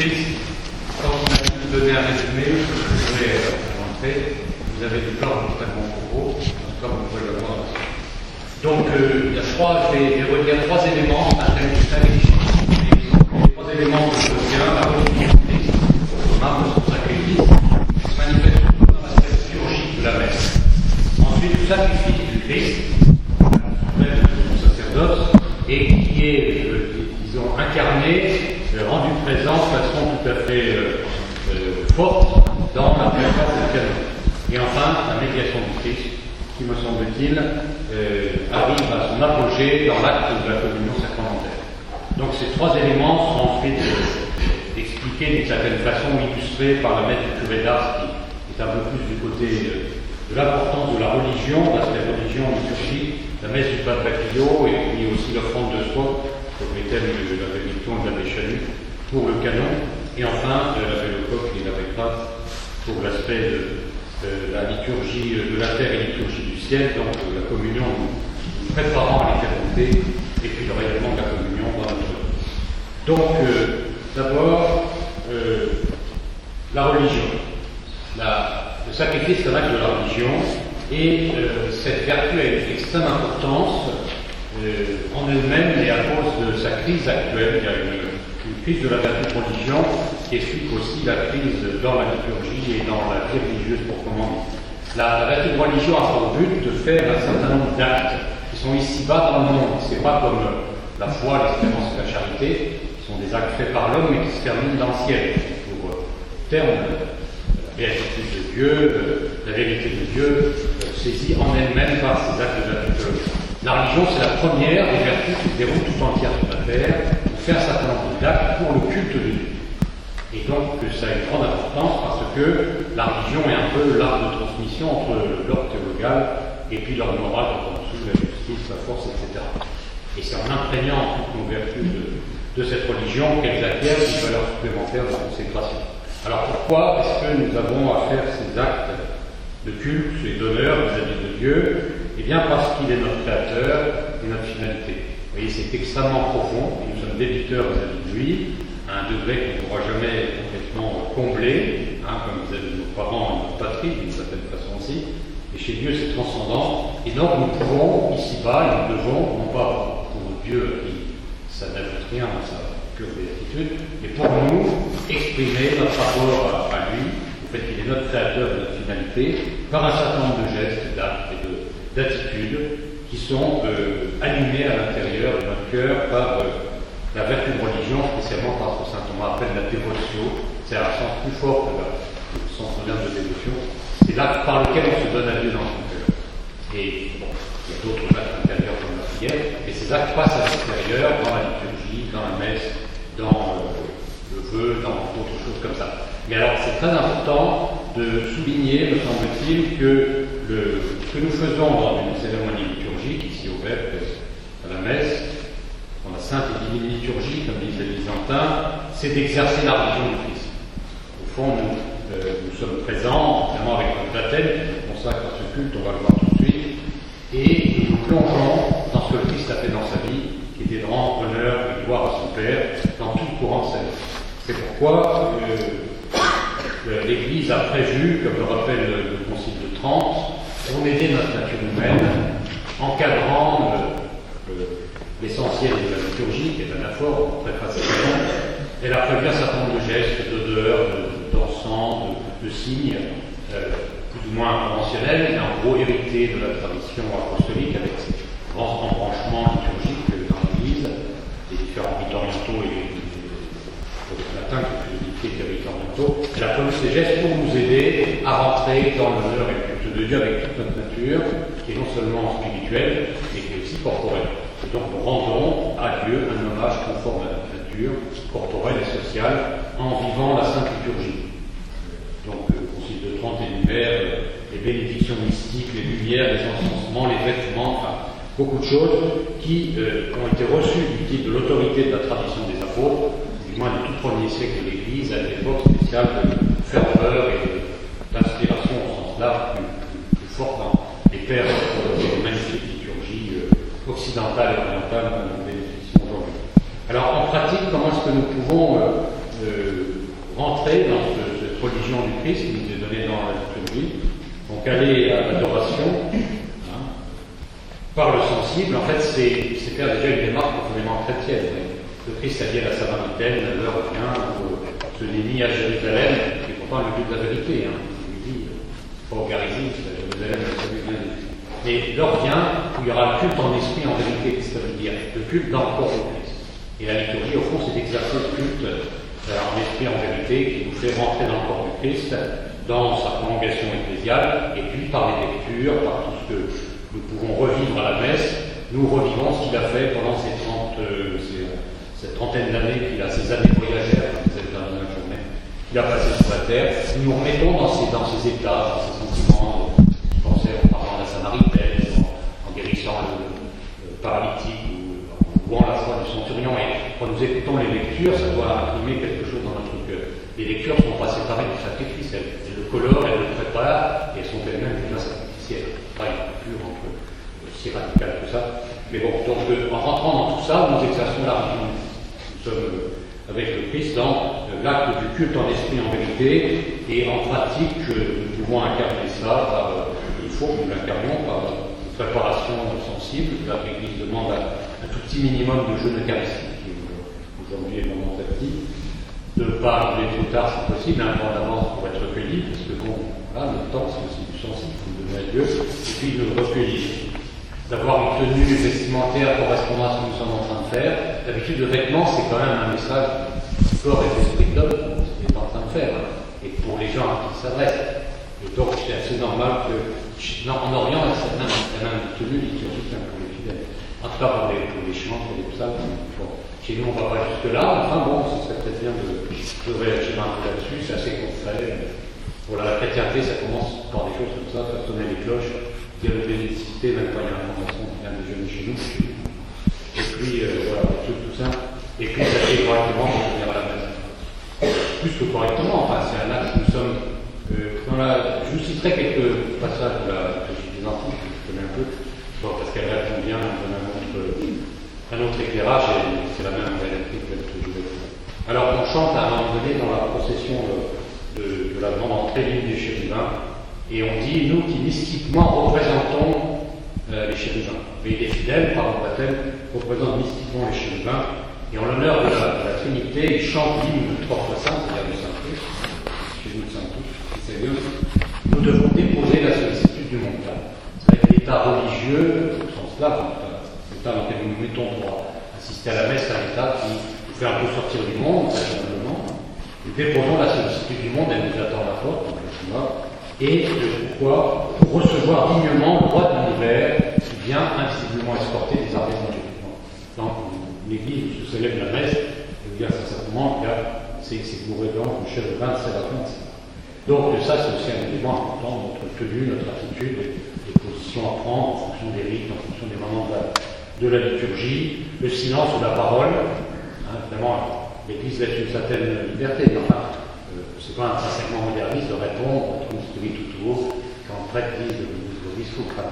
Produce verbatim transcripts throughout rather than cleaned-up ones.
Christ, quand on a pu vous donner un résumé, je voudrais montrer, vous avez du temps extrêmement pour vous, comme vous pouvez le voir. Donc, euh, il y a trois, je vais redire trois éléments à thème du sacrifice. Les trois éléments que je retiens, la religion du Christ, son âme, son sacrifice, qui se manifeste surtout dans l'aspect liturgique de la messe. Ensuite, le sacrifice du Christ, son sacerdoce, et qui est, euh, disons, incarné, euh, rendu présent de façon tout à fait euh, euh, forte dans la présence du canon. Et enfin, la médiation du Christ, qui, me semble-t-il, euh, arrive à son apogée dans l'acte de la communion sacramentelle. Donc ces trois éléments sont ensuite euh, expliqués d'une certaine façon, illustrés par la messe du curé d'Ars, qui est un peu plus du côté euh, de l'importance de la religion, l'aspect religion, liturgie, la messe du Padre Pio, et puis aussi l'offrande de soi, pour les thèmes de l'abbé Milton, de l'abbé Chalut, pour le canon, et enfin de l'abbé Lecoq et l'abbé Prat, pour l'aspect de Euh, la liturgie de la terre et la liturgie du ciel, donc euh, la communion nous préparant à l'éternité, et puis le rayonnement de la communion dans notre vie. Donc, euh, d'abord, euh, la religion. La, le sacrifice, c'est l'acte de la religion, et euh, cette vertu a une extrême importance euh, en elle-même, et à cause de sa crise actuelle. Il y a une, une crise de la vertu de religion qui explique aussi la crise dans la liturgie et dans la vie religieuse proprement dit. La, la vertu de religion a pour but de faire un certain nombre d'actes qui sont ici-bas dans le monde. Ce n'est pas comme la foi, l'espérance et la charité, qui sont des actes faits par l'homme mais qui se terminent dans le ciel. Pour euh, terme, la béatitude de Dieu, euh, la vérité de Dieu, euh, saisie en elle-même par ces actes de la liturgie. La religion, c'est la première des vertus qui se déroulent tout entière sur la terre, pour faire un certain nombre d'actes pour le culte de Dieu. Et donc, ça a une grande importance parce que la religion est un peu l'arbre de transmission entre l'ordre théologal et puis l'ordre moral, donc en dessous, la justice, la force, et cetera. Et c'est en imprégnant toutes nos vertus de, de cette religion qu'elles acquièrent une valeur supplémentaire de consécration. Alors pourquoi est-ce que nous avons à faire ces actes de culte et d'honneur vis-à-vis de Dieu? Eh bien parce qu'il est notre créateur et notre finalité. Vous voyez, c'est extrêmement profond et nous sommes débiteurs vis-à-vis de lui, à un degré qu'on ne pourra jamais complètement combler, hein, comme vous avez nos parents et notre patrie, d'une certaine façon aussi. Et chez Dieu, c'est transcendant. Et donc, nous pouvons, ici-bas, nous devons, non pas pour Dieu, qui ça n'ajoute rien à sa pure béatitude, mais pour nous, exprimer notre rapport à, à lui, au fait qu'il est notre créateur et notre finalité, par un certain nombre de gestes, d'actes et de, d'attitudes qui sont euh, animés à l'intérieur de notre cœur par euh, la vertu de religion, spécialement parce que saint Thomas appelle la dévotion, c'est un sens plus fort que le sens moderne de dévotion, c'est l'acte par lequel on se donne à Dieu dans son cœur. Et bon, il y a d'autres actes intérieurs comme la prière, mais ces actes passent à l'extérieur, dans la liturgie, dans la messe, dans euh, le vœu, dans d'autres choses comme ça. Mais alors, c'est très important de souligner, me semble-t-il, que le, ce que nous faisons dans une cérémonie liturgique, ici au Vêpres, à la messe, dans la sainte et divine liturgie, comme disent les Byzantins, c'est d'exercer la religion du Christ. Au fond, nous, euh, nous sommes présents, évidemment avec notre baptême, on consacre à ce culte, on va le voir tout de suite, et nous plongeons dans ce que le Christ a fait dans sa vie, qui était de rendre honneur et gloire à son Père, dans tout le courant de sa vie. C'est pourquoi euh, l'Église a prévu, comme le rappelle le Concile de Trente, pour aider notre nature humaine, encadrant euh, euh, l'essentiel de la liturgie, qui est l'anaphore, très facilement. Elle a prévu un certain nombre de gestes, d'odeurs, d'encens, de, de signes, euh, plus ou moins conventionnels, mais en gros hérités de la tradition apostolique, avec ces grands embranchements liturgiques dans l'Église, les différents rites orientaux et les latins, qui sont les dictées des rites orientaux. Elle a prévu ces gestes pour nous aider à rentrer dans l'honneur et le culte de Dieu avec toute notre nature, qui est non seulement spirituelle, mais qui est aussi corporelle. Et donc nous rendons à Dieu un hommage conforme à notre nature, corporelle et sociale, en vivant la sainte liturgie. Donc le Concile de Trente énumère les bénédictions mystiques, les lumières, les encensements, les vêtements, enfin beaucoup de choses qui euh, ont été reçues du titre de l'autorité de la tradition des apôtres, du moins du tout premier siècle de l'Église, à une époque spéciale de ferveur et d'inspiration au sens large plus, plus, plus fort dans les pères de magnifiques liturgies euh, occidentale et orientale dont nous bénéficions aujourd'hui. Alors en pratique, comment est-ce que nous pouvons euh, euh, rentrer dans ce, cette religion du Christ qui nous est donnée dans la liturgie. Donc aller à l'adoration hein, par le sensible, en fait, c'est faire déjà une démarche profondément chrétienne. Le Christ a dit à la Samaritaine, l'heure vient où ce n'est ni à Jérusalem, qui est pourtant le lieu de la vérité. Hein. Il dit, pas au Garizim, c'est à Jérusalem, c'est bien dit. Mais l'heure vient où il y aura le culte en esprit, en vérité, qu'est-ce que ça veut dire? Le culte dans le corps du Christ. Et la liturgie, au fond, c'est d'exercer le culte en esprit, en vérité, qui nous fait rentrer dans le corps du Christ, dans sa prolongation ecclésiale, et puis par les lectures, par tout ce que nous pouvons revivre à la messe, nous revivons ce qu'il a fait pendant ces trente, euh, ces, cette trentaine d'années qu'il a, ces années voyagères, cette dernière journée, qu'il a passé sur la terre. Nous nous remettons dans ces, dans ces états, dans ces sentiments, je pensais en parlant de la Samaritaine, en, en guérissant le, le paralytique, ou en louant la foi du centurion, et quand nous écoutons les lectures, ça doit imprimer quelque chose dans notre cœur. Les lectures ne sont pas séparées du sacrifice, elles, elles le colorent, elles le préparent, et elles sont elles-mêmes déjà sacrificielles. Pas une coupure entre euh, si radical que ça. Mais bon, donc euh, en rentrant dans tout ça, nous exerçons la religion. Nous sommes euh, avec le Christ dans euh, l'acte du culte en esprit, en vérité, et en pratique, euh, nous pouvons incarner ça par, euh, il faut que nous l'incarnions par une préparation sensible. Là, l'Église demande un, un tout petit minimum de jeûne eucharistique, qui aujourd'hui est vraiment petit. De ne pas arriver trop tard si possible, un temps d'avance pour être recueilli, parce que bon, voilà, le temps c'est aussi du sensible, il faut donner à Dieu, et puis de le recueillir. D'avoir une tenue vestimentaire correspondant à ce que nous sommes en train de faire. D'habitude, le vêtement, c'est quand même un message du corps et de l'esprit de l'homme, ce qu'il est en train de faire, hein, et pour les gens à qui il s'adresse. Et donc, c'est assez normal que, non, en Orient, il y a même, même une tenue liturgique pour les fidèles. En tout cas, pour les, pour les chants, pour les psaumes, bon. Chez nous, on ne va pas jusque-là, enfin bon, ce serait peut-être bien de, de réagir un peu là-dessus, c'est assez concret. Pour la chrétienté, ça commence par des choses comme ça, faire sonner les cloches, dire le bénédicité, même quand il y a l'information qui vient déjeuner chez nous. Et puis, euh, voilà, tout, tout ça. Et puis, s'acheter correctement pour venir à la messe. Plus que correctement, enfin, c'est un acte que nous sommes. Euh, dans la, je vous citerai quelques passages de la liturgie des Antilles, que je connais un peu, bon, parce qu'elle répond bien à un autre. Un autre éclairage, et c'est la même réalité que je vais faire. Alors, on chante à un moment donné dans la procession de, de, de la grande entrée l'hymne des chérubins, et on dit, nous qui mystiquement représentons euh, les chérubins. Et les fidèles, par le baptême, représentent mystiquement les chérubins, et en l'honneur de, de la Trinité, ils chantent l'hymne de trois fois saint, c'est-à-dire le Saint-Christ, chez nous le Saint-Christ, c'est bien. Nous devons déposer la sollicitude du mondial. C'est vrai que l'état religieux, au sens large, dans lequel nous nous mettons pour assister à la messe, à l'état qui nous fait un peu sortir du monde, très simplement. Nous déposons la sollicitude du monde, elle nous attend à la porte, donc le chemin, et de pourquoi pour recevoir dignement le roi de l'univers qui vient invisiblement escorter des armées angéliques. Dans l'église où se célèbre la messe, je veux dire c'est simplement qu'il y a ces bourrées d'anges, le chef de vingt, c'est la fin, et cetera. Donc ça c'est aussi un élément important, notre tenue, notre attitude, les positions à prendre en fonction des rites, en fonction des moments de la de la liturgie, le silence ou la parole. Hein, évidemment, l'Église laisse une certaine liberté, mais enfin, euh, c'est pas intrinsèquement moderniste de répondre à tout ce qui est tout haut quand le prêtre dit le discours. Enfin,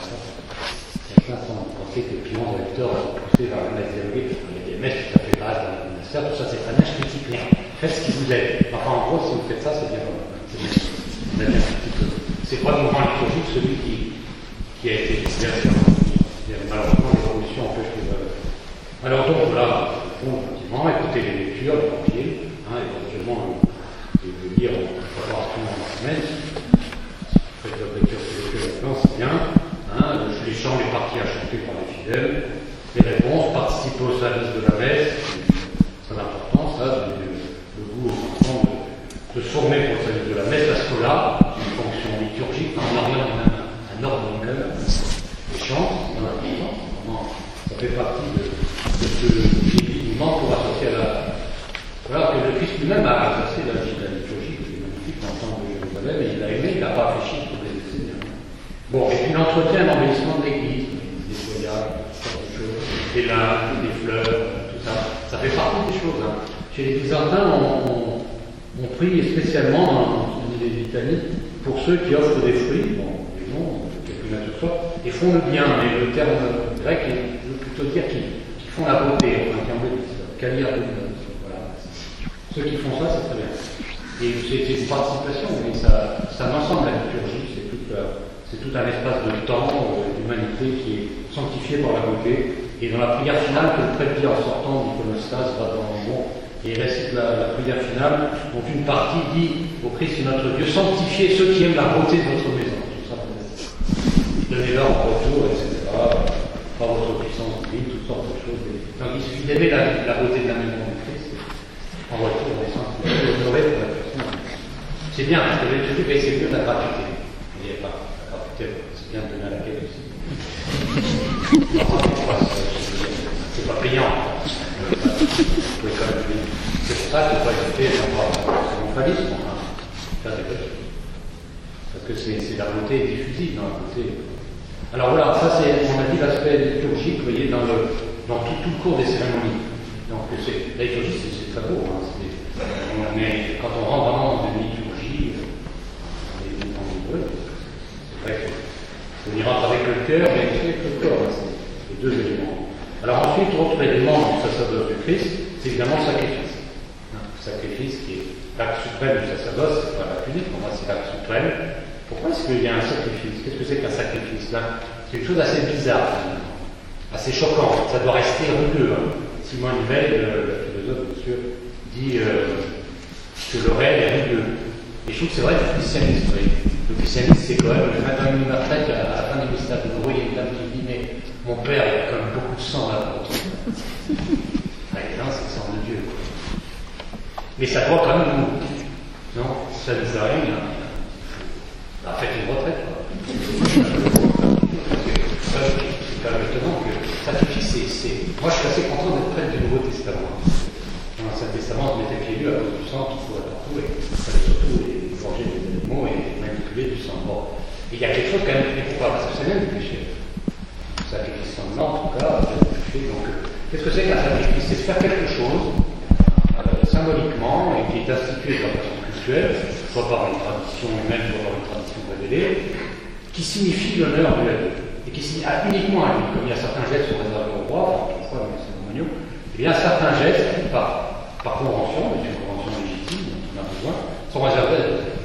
certains sont pensés que Pion et Hector sont poussés vers la messe dialoguée. Il y a des messes tout à fait basses dans le monastère, tout ça c'est très bien, je critique rien. Faites ce qui vous aide. Enfin, en gros, si vous faites ça, c'est bien. C'est bien. C'est pas le mouvement liturgique, celui qui, qui a été bien sûr. Malheureusement, l'évolution empêche les valeurs. Alors donc voilà, bon, effectivement, écouter les lectures, l'évangile, hein, éventuellement le, le lire en préparation en semaine. Faites la lecture sur le plan, c'est bien. Hein, les chants, les parties à chanter par les fidèles, les réponses, participer au service de la messe, c'est important, ça, le, le goût aux enfants de, de se former pour le service de la messe, la scola, une fonction liturgique, en Orient, on a un, un ordre même. Les chants, c'est important, ça fait partie de, de ce mouvement pour associer à la. Voilà, que le Christ lui-même a exercé la vie de la liturgie, qui est magnifique dans le temple de Jérusalem, et il l'a aimé, il n'a pas réfléchi pour les laisser. Bon, et puis l'entretien, l'embellissement de l'église, des feuillages, des linges, des fleurs, tout ça, ça fait partie des choses. Hein. Chez les Byzantins, on, on, on prie spécialement dans les litanies pour ceux qui offrent des fruits, bon, des noms, et font le bien, mais le terme grec veut plutôt dire qu'ils qui font la beauté, enfin qui embellissent, calir, voilà, Ceux qui font ça, c'est très bien. Et c'est une participation, mais ça, c'est un ensemble, la liturgie, c'est tout, euh, c'est tout un espace de temps, euh, d'humanité qui est sanctifié par la beauté. Et dans la prière finale, que le prêtre dit en sortant d'iconostase, va dans le monde et récite la, la prière finale, dont une partie dit au Christ notre Dieu, sanctifiez ceux qui aiment la beauté de votre maison. Tout ça, donnez-leur en retour, et cetera. Par votre puissance divine, toutes sortes de choses. Donc il suffit d'aimer la, la beauté de la maison du Christ. En retour, on est sensible, honoré pour la personne. C'est bien, parce que les trucs, c'est mieux la gratuité. Il n'y a pas la gratuité, c'est bien de donner à la quête aussi. C'est pas payant. C'est pour ça qu'il faut écouter c'est mon falisme, faire des choses. Parce que c'est la beauté diffusive dans la beauté. Alors voilà, ça c'est, on a dit l'aspect liturgique, vous voyez, dans, le, dans tout, tout le cours des cérémonies. Donc c'est, la liturgie, c'est très beau. Hein, on est, quand on rentre vraiment dans une liturgie, on est en hébreu. C'est vrai qu'on y rentre avec le cœur, mais aussi avec le corps. Hein, c'est les deux éléments. Alors ensuite, autre élément du sacerdoce du Christ, c'est évidemment le sacrifice. Le sacrifice qui est l'acte suprême du sacerdoce, c'est pas l'acte unique, pour moi c'est l'acte suprême. Pourquoi est-ce qu'il y a un sacrifice? Qu'est-ce que c'est qu'un sacrifice là? C'est une chose assez bizarre, assez choquante. Ça doit rester rugueux. Hein. Simone Weil, le philosophe, bien sûr, dit euh, que le réel est rugueux. Et je trouve que c'est vrai du christianisme. Oui. Le christianisme, c'est quand même, le matin de ma fête, à la fin du mystère de Gros, il y a une dame qui dit, mais mon père, il y a quand même beaucoup de sang là. Ah, non, c'est le sang de Dieu. Mais ça doit quand même nous. Non, ça nous arrive. Hein. Bah, faites une retraite, quoi. C'est quand même étonnant que sacrifice, c'est. Moi, je suis assez content d'être prêtre du Nouveau Testament. Dans l'Ancien Testament, on mettait pieds nus à cause du sang qu'il faut partout, et il fallait surtout manger des animaux et manipuler du sang. Bon. Et il y a quelque chose quand même, mais pourquoi? Parce que c'est même du péché. Le sacrifice sanglant, en tout cas, c'est du péché. Donc, qu'est-ce que c'est qu'un sacrifice? C'est de faire quelque chose, euh, symboliquement, et qui est institué de façon culturelle, soit par une tradition humaine, soit par une tradition révélée, qui signifie l'honneur de Dieu, et qui signifie ah, uniquement à lui, comme il y a certains gestes qui sont réservés au roi, enfin, quelquefois dans les cérémoniaux, et bien certains gestes, par, par convention, mais c'est une convention légitime, dont on a besoin, sont réservés à Dieu.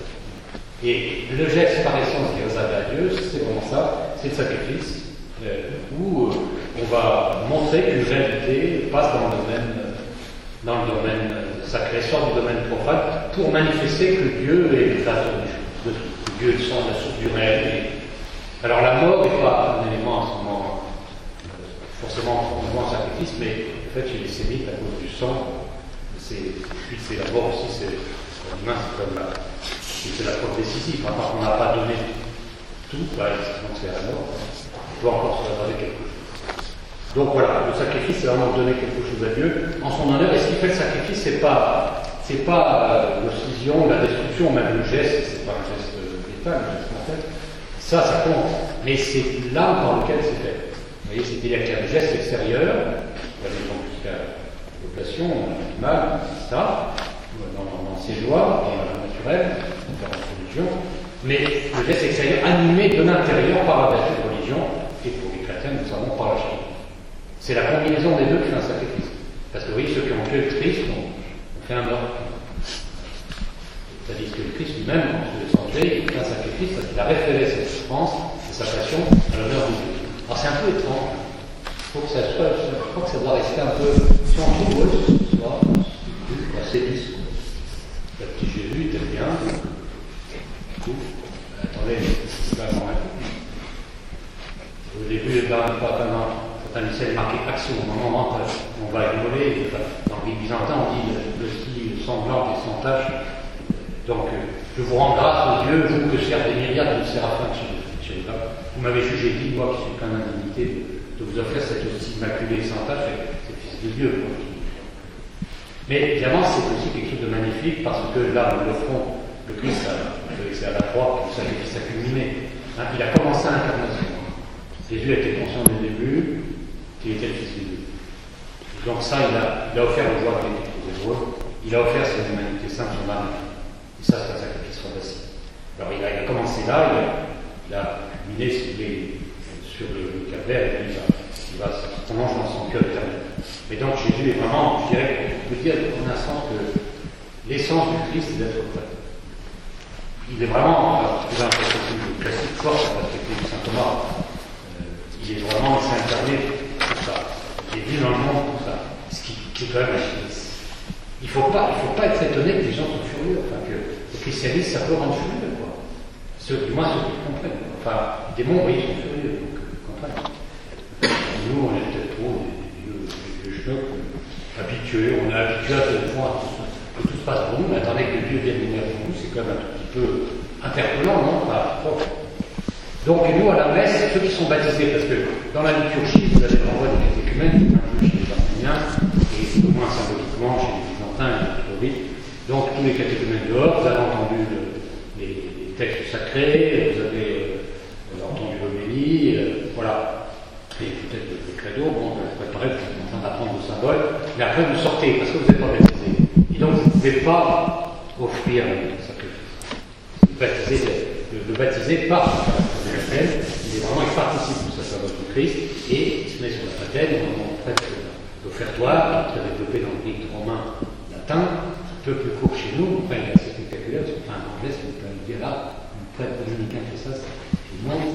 Et le geste par essence qui est réservé à Dieu, c'est vraiment ça, c'est le sacrifice, euh, où euh, on va montrer qu'une réalité passe dans le domaine, euh, dans le domaine euh, sacré, sort du domaine profane, pour manifester que Dieu est le créateur des choses, de tout. Que Dieu est le sang, la source du réel. Et... Alors la mort n'est pas un élément en ce moment, euh, forcément un sacrifice, mais en fait chez les sémites, à cause du sang, c'est, c'est la mort aussi, c'est l'humain, c'est comme la, c'est la preuve décisive. Enfin, quand on n'a pas donné tout, bah, donc c'est la mort. Il doit encore se réserver quelque chose. Donc voilà, le sacrifice, c'est vraiment donner quelque chose à Dieu en son honneur. Et ce qui fait le sacrifice, c'est pas, c'est pas euh, l'occlusion, la destruction, même le geste, c'est pas un geste létal, un geste mortel. Ça, ça compte. Mais c'est l'âme par lequel c'est fait. Vous voyez, c'est-à-dire qu'il y a un geste extérieur, il y a des gens jusqu'à l'oblation, l'animal, et cetera, dans, dans ses lois, dans la naturelle, dans la religion, mais le geste extérieur animé de l'intérieur par la vertu de religion, et pour les chrétiens, nous savons par la charité. C'est la combinaison des deux qui fait un sacrifice. Parce que vous voyez, ceux qui ont tué le Christ ont, ont fait un meurtre. C'est-à-dire que le Christ lui-même, en se laissant tuer, il fait un sacrifice parce qu'il a référé sa souffrance et sa passion à l'honneur de Dieu. Alors c'est un peu étrange. Il faut que ça soit, je crois que ça doit rester un peu sans trouble, soit assez lisse. Le petit Jésus était bien. Attendez, c'est pas vraiment un coup. Au début, pas tellement. Quand on essaie de marquer action, au moment où on rentre, on va rigoler. Dans le byzantin, on dit le style sanglant et sans tache. Donc, je vous rends grâce aux dieux, vous que servent des myriades de séraphins chez vous. Vous m'avez jugé dit, moi qui suis plein d'indignité, de vous offrir cette hostie immaculée et sans tache, c'est le Fils de Dieu. Quoi. Mais évidemment, c'est aussi quelque chose de magnifique parce que là, nous l'offrons, le Christ, c'est à la croix, le sacrifice a culminé. Hein, il a commencé à l'incarnation. Jésus a été conscient dès le début qu'il était le Fils de Dieu. Donc ça, il a, il a offert le joie avec les Hébreux, il a offert son humanité sainte, son âme. Et ça, c'est un sacrifice fantastique. Alors il a, il a commencé là, il a, il a culminé, si vous voulez, sur le, le Cap-Vert, et puis il va, il va se mange dans son cœur éternel. Mais donc Jésus est vraiment, je dirais, on peut dire en un sens que l'essence du Christ, c'est d'être prêtre. Il est vraiment, dans la perspective classique, fort la perspective de saint Thomas. Euh, il est vraiment, il s'est incarné pour ça. Il est venu dans le monde pour ça. Ce qui, qui est quand même. Il ne faut pas, il faut pas être étonné que les gens sont furieux. Enfin, que le christianisme, ça peut rendre furieux, quoi. Ceux, du moins ceux qui comprennent. Enfin, des démons, oui, ils sont furieux, donc ils comprennent. Nous, on est peut-être trop des vieux schnocs, habitués, on est habitués à ce point que tout se passe pour nous, mais attendez que Dieu vienne venir pour nous, c'est quand même un tout petit peu interpellant, non? Enfin, donc, nous, à la messe, ceux qui sont baptisés, parce que dans la liturgie, vous avez le renvoi des catéchumènes, un peu chez les Arméniens, et au moins symboliquement chez les Byzantins et les catholiques. Donc, tous les catéchumènes dehors, vous avez entendu le, les, les textes sacrés, vous avez euh, entendu l'homélie, euh, voilà. Et peut-être le, le credo, bon, vous préparez, vous êtes en train d'apprendre le symbole, mais après vous sortez, parce que vous n'êtes pas baptisé. Et donc, vous ne pouvez pas offrir le sacrifice. Le baptisé, le, le baptisé part de la peine, il est vraiment, il participe au sacerdoce du Christ, et il se met sur la patène, on prête l'offertoire, qui est développé dans le rite romain latin, un peu plus court chez nous, enfin, il est assez spectaculaire, parce que enfin, en anglais, c'est pas dire là, un prêtre dominicain fait ça, c'est le monde.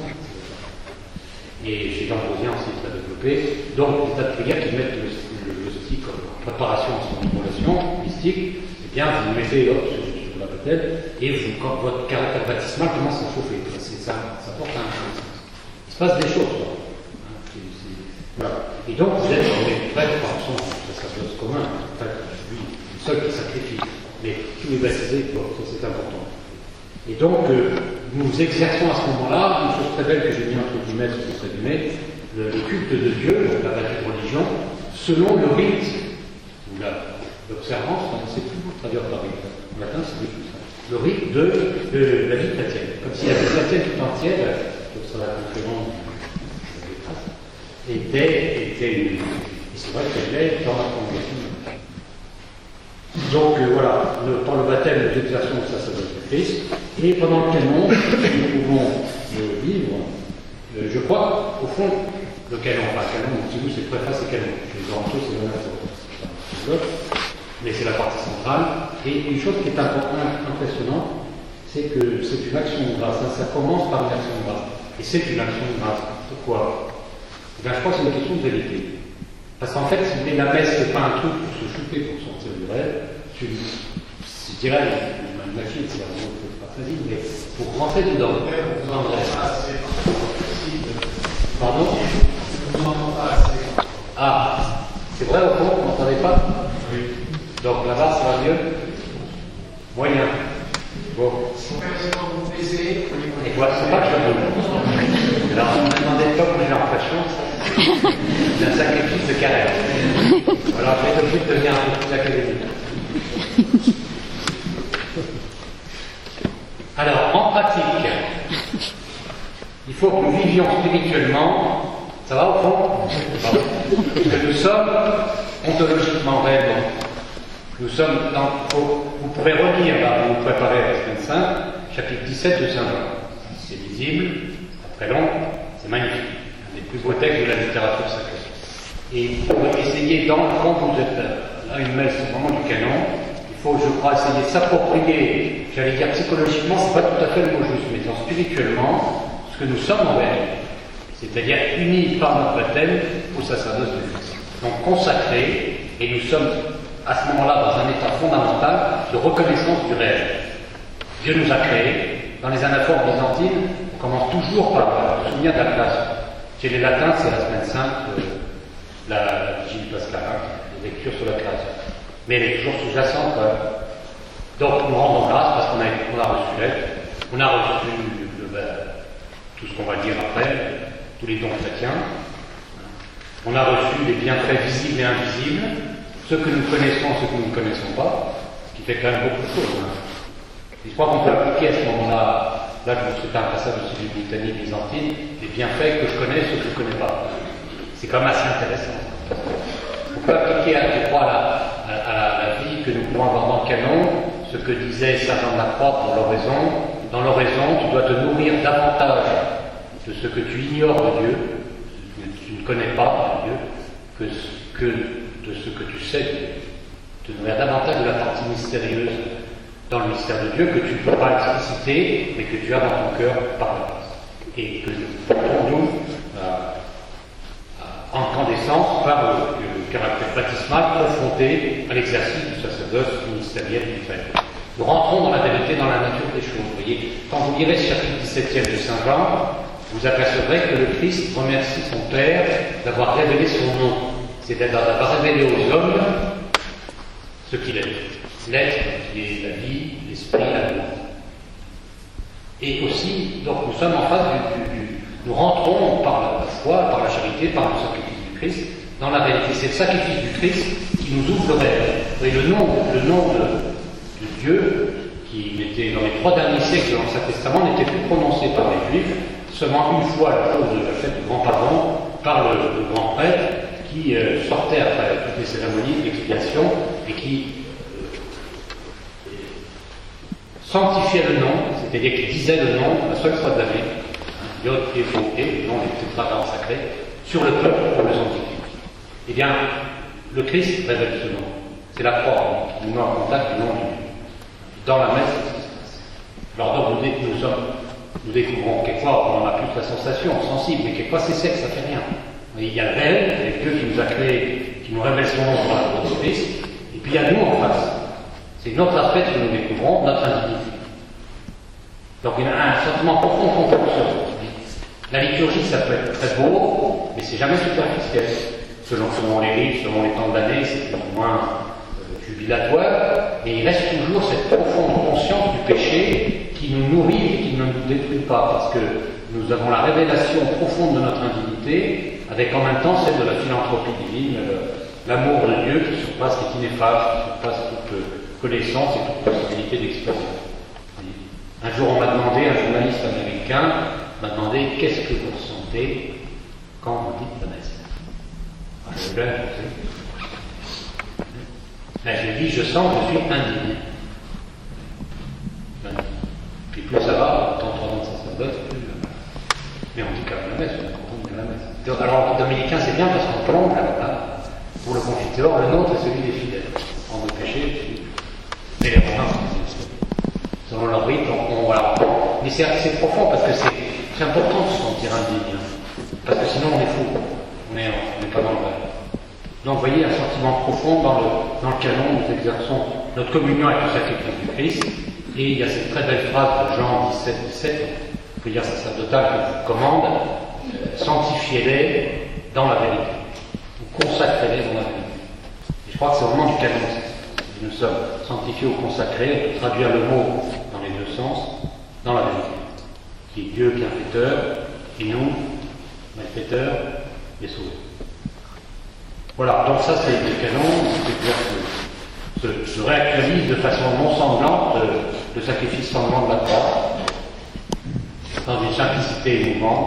Et chez l'Ambrosien aussi, c'est développé. Donc, les tas de prières qui mettent le, le, le stick comme préparation à son immolation mystique, eh bien, vous le mettez hop, sur, sur la patelle, et vous, quand votre caractère baptismal commence à chauffer. C'est ça, ça porte un sens. Il se passe des choses, quoi. Hein, c'est, c'est, voilà. Et donc, vous êtes dans les prêtres par son sacerdoce commun, en fait, lui, le seul qui sacrifie. Mais tous les baptisés, bon, ça c'est important. Et donc, euh, nous exerçons à ce moment-là une chose très belle que j'ai mis entre guillemets, sur les guillemets, le, le culte de Dieu, la vraie religion, selon le rite, ou la, l'observance, on ne sait plus vous traduire par rite. En latin, c'est du tout ça. Le rite de, de la vie chrétienne. Comme si la vie chrétienne tout entière, sur la conférence des traces, était, était une. Et c'est vrai qu'elle est dans la congrégation. Donc euh, voilà, le, par le baptême, nous exerçons le sacerdoce du Christ, et pendant le canon, nous pouvons euh, vivre, euh, je crois, au fond, le canon, enfin canon, chez nous c'est préface et canon, chez les Orientaux c'est l'anaphore, mais c'est la partie centrale, et une chose qui est importante, impressionnante, c'est que c'est une action de grâce, ça, ça commence par une action de grâce, et c'est une action de grâce. Pourquoi? Eh bien, je crois que c'est une question de vérité. Parce qu'en fait, si vous voulez, la messe, c'est pas un truc pour se shooter, pour sortir du rêve. Je, je dirais, ma fille, c'est pas facile, mais pour rentrer dedans. Pardon? Ah, c'est vrai au fond, vous n'entendez pas? Oui. Donc là-bas, ça va mieux? Moyen. Bon. Et voilà, c'est pas que je veux. Alors, on m'a demandé de pas que j'ai en fashion, c'est un sacrifice de carrière. Alors, je vais tout de suite devenir un peu plus académique. Alors, en pratique, il faut que nous vivions spirituellement, ça va au fond? Que nous sommes ontologiquement réellement. Nous sommes dans, faut, vous pourrez relire, là, vous vous préparez à la semaine sainte, chapitre dix-sept de Saint Jean. C'est lisible, très long, c'est magnifique. Un des plus beaux textes de la littérature sacrée. Et il faut essayer, dans, quand vous êtes là, une messe au moment du canon, il faut, je crois, essayer de s'approprier, j'allais dire psychologiquement, c'est pas tout à fait le mot juste, mais disons spirituellement, ce que nous sommes en réalité. C'est-à-dire unis par notre baptême au sacerdoce de Christ. Donc consacrés, et nous sommes à ce moment-là dans un état fondamental de reconnaissance du réel. Dieu nous a créés. Dans les anaphores byzantines, on commence toujours par le souvenir de la création. Chez les latins, c'est la semaine sainte, euh, la, la vigilie pascale, hein, les lectures sur la création. Mais elle est toujours sous-jacente. Ouais. Donc nous rendons grâce parce qu'on a, on a reçu l'aide, on a reçu le, le, le, tout ce qu'on va dire après, tous les dons chrétiens. On a reçu les bienfaits visibles et invisibles, ceux que nous connaissons, ceux que nous ne connaissons pas, ce qui fait quand même beaucoup de choses. Hein. Et je crois qu'on peut appliquer à ce moment-là, là je vous souhaite un passage aussi du Britannique byzantine, les bienfaits que je connais, ceux que je ne connais pas. C'est quand même assez intéressant. On peut appliquer, je crois, à la, à, à la vie que nous pouvons avoir dans le canon, ce que disait saint Jean de la Croix pour l'oraison. Dans l'oraison, tu dois te nourrir davantage de ce que tu ignores de Dieu, que tu ne connais pas de Dieu, que, que de ce que tu sais de Dieu. te nourrir davantage de la partie mystérieuse dans le mystère de Dieu que tu ne peux pas expliciter, mais que tu as dans ton cœur par la grâce. Et que pour nous, euh, en grandissance par le, le caractère baptismal confronté à l'exercice du sacerdoce ministériel du fait. Nous rentrons dans la vérité, dans la nature des choses. Vous voyez, quand vous lirez ce chapitre dix-septième de Saint Jean, vous apercevrez que le Christ remercie son Père d'avoir révélé son nom, c'est-à-dire d'avoir révélé aux hommes ce qu'il est. L'être qui est la vie, l'esprit, la loi. Et aussi, donc nous sommes en face du, du, du nous rentrons par la foi, par la charité, par le sacrifice du Christ, dans la vérité. C'est le sacrifice du Christ qui nous ouvre le rêve. Vous voyez, le nom, le nom de, de Dieu, qui était dans les trois derniers siècles de l'Ancien Testament, n'était plus prononcé par les Juifs, seulement une fois le jour de la fête du grand pardon, par le, le grand prêtre, qui euh, sortait après toutes les cérémonies d'expiation et qui sanctifiait le nom, c'est-à-dire qu'il disait le nom la seule fois de l'année, Yod et Vau et le nom des tétragrammes sacrés, sur le peuple pour le sanctifier. Eh bien, le Christ révèle ce nom. C'est la croix qui nous met en contact du nom du dans la messe. Alors donc nous, nous, sommes, nous découvrons, quelquefois on n'en a plus de la sensation sensible, mais quelquefois c'est sec, ça fait rien. Il y a le réel, avec Dieu qui nous a créés, qui nous révèle son nom par la croix de Christ, et puis il y a nous en face. C'est notre aspect que nous découvrons, notre individu. Donc il y a un sentiment profond de contemplation. La liturgie, ça peut être très beau, mais c'est jamais superficiel. Selon, selon les rites, selon les temps de l'année, c'est plus ou moins euh, jubilatoire, mais il reste toujours cette profonde conscience du péché qui nous nourrit et qui ne nous détruit pas, parce que nous avons la révélation profonde de notre individualité, avec en même temps celle de la philanthropie divine, euh, l'amour de Dieu qui surpasse, qui est ineffaçable, qui surpasse toute euh, connaissance et toute possibilité d'expression. Un jour, on m'a demandé, un journaliste américain m'a demandé qu'est-ce que vous ressentez quand vous dites la messe. Ah, je l'ai posé. Ben, je lui ai dit, je sens que je suis indigné. Puis plus ça va, tant trois ans de sacerdoce, plus. Mais on dit quand même la messe, on est content de dire la messe. Donc, alors, le dominicain, c'est bien parce qu'on plombe là, là. Pour le confiteur, le nôtre est celui des fidèles. En nos péchés, mais les Romains, selon leur rite, on, on, voilà. Mais c'est assez profond parce que c'est important de se sentir indigne. Parce que sinon on est fou. On n'est pas dans le vrai. Donc vous voyez un sentiment profond dans le, dans le canon, nous exerçons notre communion avec le sacrifice du Christ. Et il y a cette très belle phrase de Jean dix-sept, dix-sept, prière sacerdotale que je vous commande, euh, sanctifiez-les dans la vérité. Ou consacrez-les dans la vérité. Et je crois que c'est vraiment du canon. Nous sommes sanctifiés ou consacrés, on peut traduire le mot dans les deux sens, dans la vérité, qui est Dieu bienfaiteur, et nous, malfaiteurs, et sauvés. Voilà, donc ça c'est le canon, c'est-à-dire que se, se réactualise de façon non sanglante le sacrifice sanglant de la croix, dans une simplicité émouvante,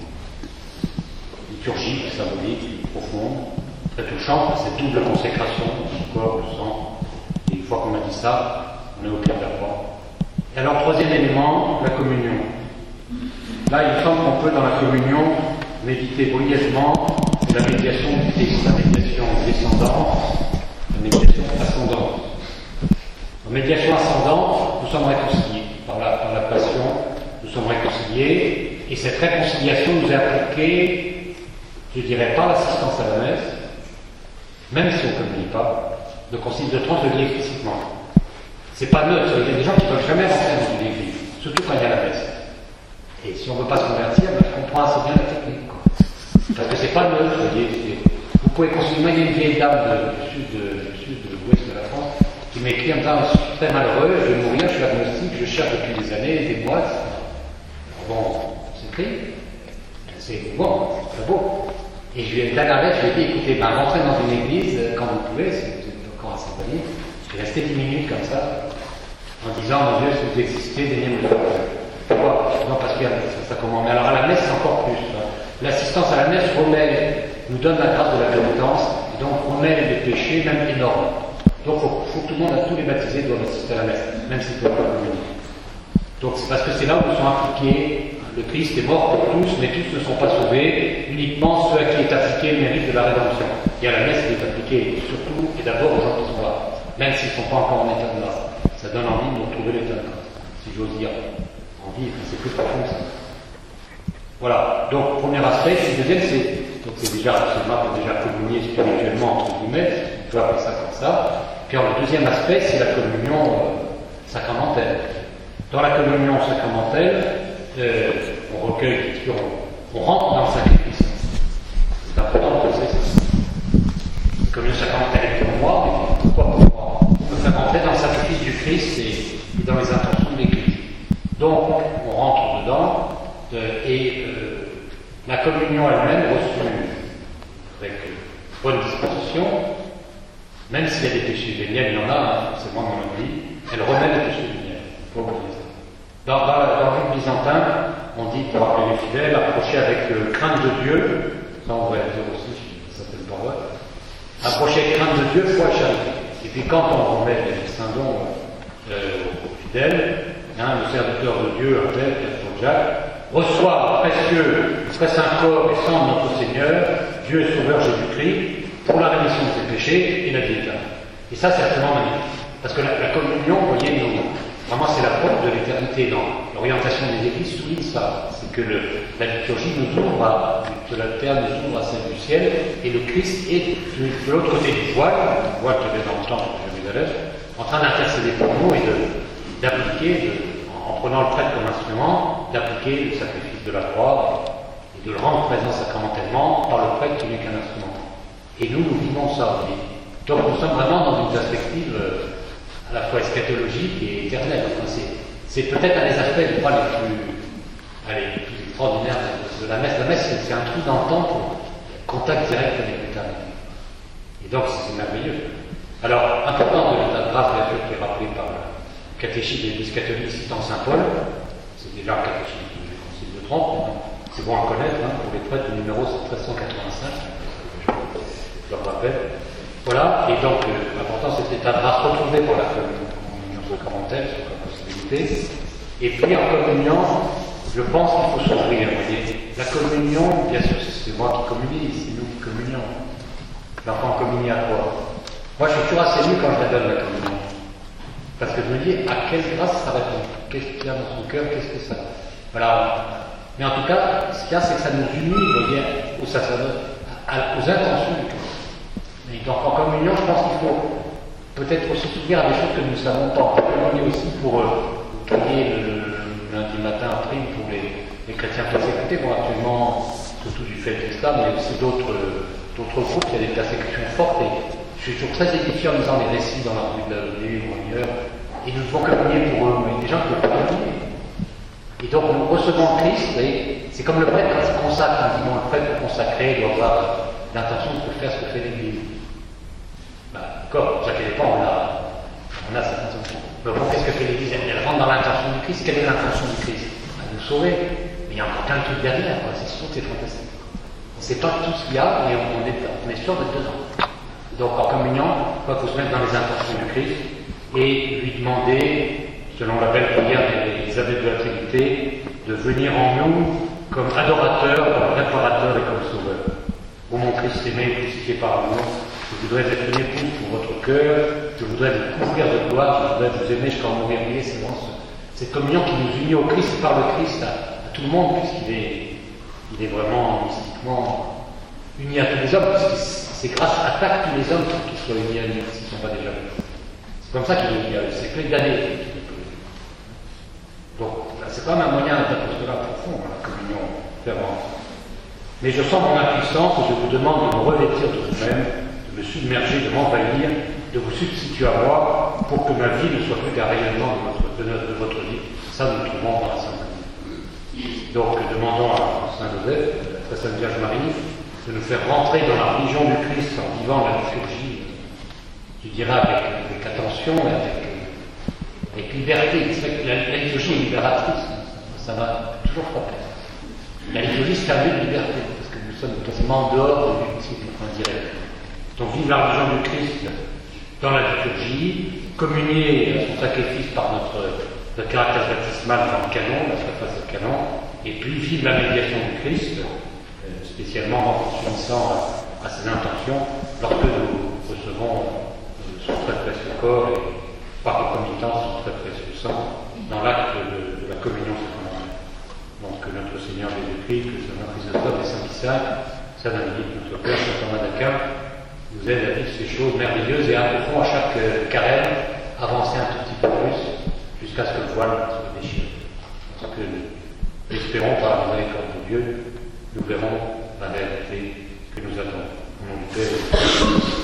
liturgique, symbolique, profonde, très touchante, cette double consécration du corps, du sang. Et une fois qu'on a dit ça, on est au pied de la croix. Et alors, troisième élément, la communion. Là, il semble qu'on peut, dans la communion, méditer brièvement la médiation du Christ, la médiation descendante, la médiation ascendante. En médiation ascendante, nous sommes réconciliés par la, par la passion, nous sommes réconciliés, et cette réconciliation nous est appliquée, je dirais, par l'assistance à la messe, même si on ne communie pas. Le Concile de Trente le dit explicitement. C'est pas neutre, il y a des gens qui ne veulent jamais rentrer dans une église, surtout quand il y a la messe. Et si on ne veut pas se convertir, ben, je comprends assez bien la technique. Quoi. Parce que c'est pas neutre, vous voyez. Vous pouvez consulter, il y a une vieille dame du sud de, du sud de l'ouest de la France qui m'écrit en disant, je suis très malheureux, je vais mourir, je suis agnostique, je cherche depuis des années, des mois. Alors bon, c'est écrit, c'est bon, c'est très beau. Et je lui ai dit, je lui ai dit, écoutez, ben, rentrez dans une église quand vous pouvez, si vous êtes encore assez accompagné. Je suis resté dix minutes comme ça, en disant, mon Dieu, si vous existez, daignez me le faire. Pourquoi ? Non, parce que ça, ça commence. Mais alors à la messe, c'est encore plus. L'assistance à la messe remet, nous donne la grâce de la pénitence, et donc remet des péchés, même énormes. Donc il faut, faut que tout le monde, tous les baptisés doivent assister à la messe, même s'ils ne peuvent pas communier. Donc c'est parce que c'est là où nous sommes impliqués. Le Christ est mort pour tous, mais tous ne sont pas sauvés, uniquement ceux à qui est appliqué le mérite de la rédemption. Et à la messe, il est appliqué surtout et d'abord aux gens qui sont là. même s'ils ne sont pas encore en état de grâce. Ça donne envie de retrouver l'état de grâce, si j'ose dire. Envie, c'est plus profond que ça. Voilà, donc premier aspect, puis le deuxième, c'est, donc c'est déjà, c'est Marc a déjà communié spirituellement, entre guillemets, on peut appeler ça comme ça. Puis alors, le deuxième aspect, c'est la communion euh, sacramentelle. Dans la communion sacramentelle, euh, on recueille, on, on rentre dans le sacrifice. C'est important de penser ça. La communion sacramentelle est pour moi, mais pourquoi pour moi? On peut faire rentrer dans le sacrifice du Christ et, et dans les intentions de l'Église. Donc, on rentre dedans, euh, et euh, la communion elle-même, reçue avec bonne disposition, même s'il y a des péchés véniels, il y en a, hein, forcément dans notre vie, elle remet les péchés véniels. Il faut oublier ça. Dans, dans, dans le rite byzantin, on dit, pour rappeler les fidèles, approcher avec euh, crainte de Dieu, ça on va le dire aussi, ça s'appelle par là, approcher avec crainte de Dieu, foi et charité. Et puis quand on remet les saints dons euh, aux fidèles, hein, le serviteur de Dieu, un tel, Jacques, reçoit précieux, le très saint corps et sang de notre Seigneur, Dieu et Sauveur Jésus-Christ, pour la rémission de ses péchés et la vie éternelle. Et ça, c'est absolument magnifique. Parce que la, la communion, vous voyez, nous, vraiment, c'est la porte de l'éternité. Dans l'orientation des églises, souligne ça. C'est que le, la liturgie nous ouvre, à, que la terre nous ouvre à celle du ciel, et le Christ est de, de l'autre côté du voile, le voile qui avait dans le temps, je vais à l'œuvre, en train d'intercéder pour nous et de, d'appliquer, de, en prenant le prêtre comme instrument, d'appliquer le sacrifice de la croix et de le rendre présent sacramentellement par le prêtre qui n'est qu'un instrument. Et nous, nous vivons ça aussi. Donc nous sommes vraiment dans une perspective euh, à la fois eschatologique et éternelle. Enfin, c'est, c'est peut-être un des aspects, je crois, les plus, allez, les plus extraordinaires de, de la messe. La messe, c'est, c'est un trou dans le temps pour contact direct avec l'éternité. Et donc, c'est, c'est merveilleux. Alors, important de l'état de grâce, bien sûr, qui est rappelé par le catéchisme de l'Église catholique citant Saint Paul. C'est déjà le catéchisme du Concile de Trente, c'est bon à connaître, hein, pour les prêtres, le numéro c'est treize cent quatre-vingt-cinq, je le rappelle. Voilà, et donc euh, l'important c'est cet état de grâce retrouvé pour la communion sacramentelle, c'est comme possibilité. Et puis en communion, je pense qu'il faut s'ouvrir, vous voyez. La communion, bien sûr, c'est moi qui communie, c'est nous qui communions. L'enfant communie à quoi? Moi je suis toujours assez ému quand je la donne la communion. Parce que je me dis, à quelle grâce ça répond? Qu'est-ce qu'il y a dans son cœur? Qu'est-ce que ça? Voilà. Mais en tout cas, ce qu'il y a, c'est que ça nous unit, vous voyez, au sacerdoce, aux intentions du Christ. Et donc en communion, je pense qu'il faut peut-être aussi s'ouvrir à des choses que nous ne savons pas. On est aussi pour euh, prier le, le lundi matin à prime pour les, les chrétiens persécutés. Bon, actuellement, surtout du fait de l'islam, il y a aussi d'autres, d'autres groupes, il y a des persécutions fortes. Et je suis toujours très édifié en lisant les récits dans la rue de la Rue ou ailleurs. Et nous devons communier pour eux. Mais des gens qui ne peuvent pas communier. Et donc nous recevons Christ, vous voyez, c'est comme le prêtre quand il consacre un dimanche, le prêtre consacré doit avoir l'intention de faire ce que fait l'Église. Ben, d'accord, ne vous inquiétez pas, on a, on a cette intention. Mais bon, qu'est-ce que fait l'Église? Elle rentre dans l'intention du Christ. Quelle est l'intention du Christ? Ben, nous sauver. Mais il y a encore plein de trucs derrière, quoi. C'est sûr que c'est fantastique. On ne sait pas tout ce qu'il y a, mais on est, on est sûr d'être dedans. Donc en communion, il faut se mettre dans les intentions du Christ et lui demander, selon la belle prière d'Élisabeth de la Trinité, de venir en nous comme adorateur, comme réparateur et comme sauveur. Ô mon Christ aimé, crucifié par amour, je voudrais être une épouse pour votre cœur, je voudrais vous couvrir de gloire, je voudrais vous aimer jusqu'à en mourir. Vous voyez, c'est vraiment ce, cette communion qui nous unit au Christ et par le Christ à, à tout le monde, puisqu'il est, il est vraiment mystiquement uni à tous les hommes, puisque c'est grâce à attaque tous les hommes qu'ils soient unis à lui, s'ils ne sont pas déjà unis. C'est comme ça qu'il est uni à lui, c'est plein d'années. Donc, c'est quand même un moyen d'apostolat profond, la communion fervente. Mais je sens mon impuissance et je vous demande de me revêtir de vous-même, de me submerger, de m'envahir, de vous substituer à moi, pour que ma vie ne soit plus qu'un rayonnement de votre, de, de votre vie. Ça, nous le trouvons dans la Sainte Communion. Donc, demandons à Saint Joseph, à la Sainte Vierge Marie, de nous faire rentrer dans la religion du Christ en vivant la liturgie, je dirais avec, avec attention et avec, avec liberté. La, la liturgie est libératrice, ça m'a toujours frappé. La liturgie, c'est un lieu de liberté, parce que nous sommes quasiment en dehors du cycle indirect. Donc, vivre la religion du Christ dans la liturgie, communier à son sacrifice par notre, notre caractère baptismal dans le canon, la surface du canon, et puis vivre la médiation du Christ, euh, spécialement en s'unissant à, à ses intentions, lorsque nous recevons euh, son très précieux. accords et par concomitance sont très très puissants dans l'acte de, de la communion sacramentale. Donc que notre Seigneur Jésus-Christ, que Saint Chrysostome et Saint Isaac, Saint Dominique, notre Père, Saint Thomas d'Aquin, nous aident à vivre ces choses merveilleuses et à, au fond, à chaque euh, carême, avancer un tout petit peu plus jusqu'à ce que le voile soit déchiré. Parce que nous espérons, par la miséricorde de Dieu, nous verrons la vérité que nous attendons. Au nom du Père et du Fils